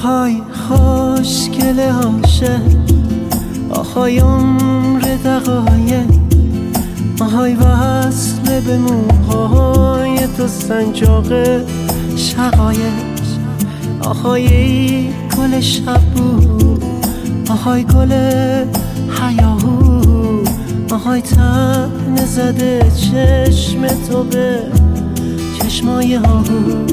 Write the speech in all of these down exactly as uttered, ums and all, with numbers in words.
آهای خوشگل عاشق، آهای عمر دقایق، آهای وصل به موهای تو سنجاق شقایق، آهای ای گل شبو، آهای گل حیاهو، آهای تن زده چشم تو به چشمای آهو.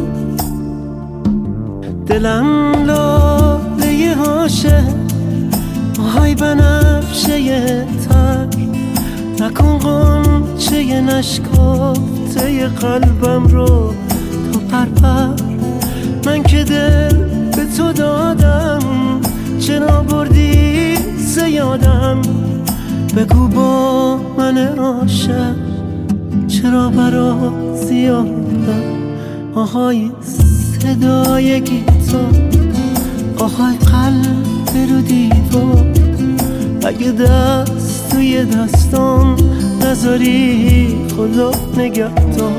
دلم لاله عاشق، آهای بنفشه تر، نکن غنچه نشکافته قلبم رو تو پرپر. من که دل به تو دادم، چرا بردی زیادم؟ بگو با من عاشق چرا برات زیادم؟ آهای صدای گیتار، آهای قلب رو دیوار، اگه دست توی دستام نذاری خدا نگهدار.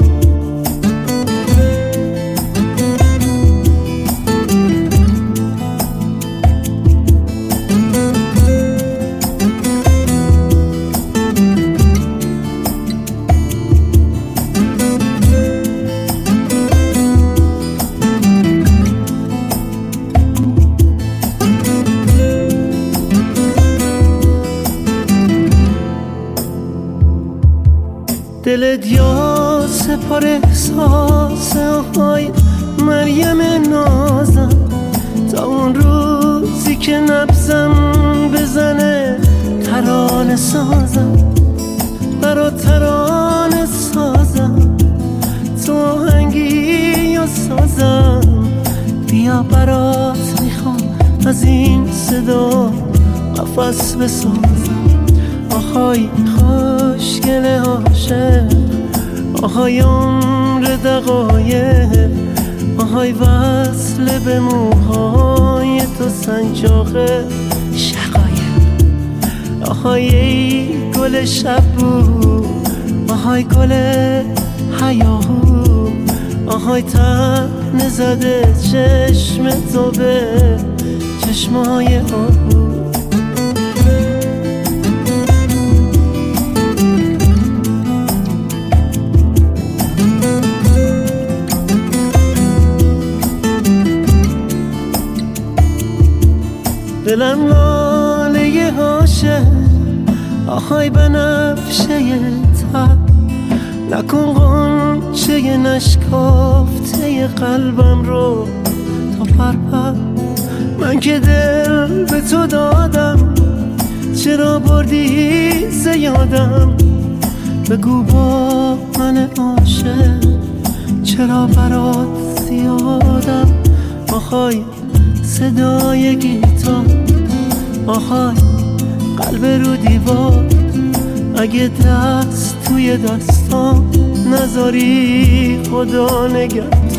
دلت یا سپار احساس، آهای مریم نازم، تا اون روزی که نبزم بزنه ترانه سازم، برا ترانه سازم، تو آهنگی یا سازم، بیا برات میخوام از این صدا قفس بسازم. آهای خوشگل عاشق، آهای عمر دقایق، آهای وصل به موهای تو سنجاق شقایق، آهای ای گل شبو، آهای گل حیاهو، آهای تن زده چشم تو به چشمای آهو. دلم لاله عاشق، آهای بنفشه تر، نکن غنچه نشکافته قلبم رو تا پرپر. من که دل به تو دادم، چرا بردی زیادم؟ بگو با من عاشق چرا برات زیادم؟ آهای صدای گیتار، آهای قلب رو دیوار، اگه دست توی دستام نذاری خدا نگهدار.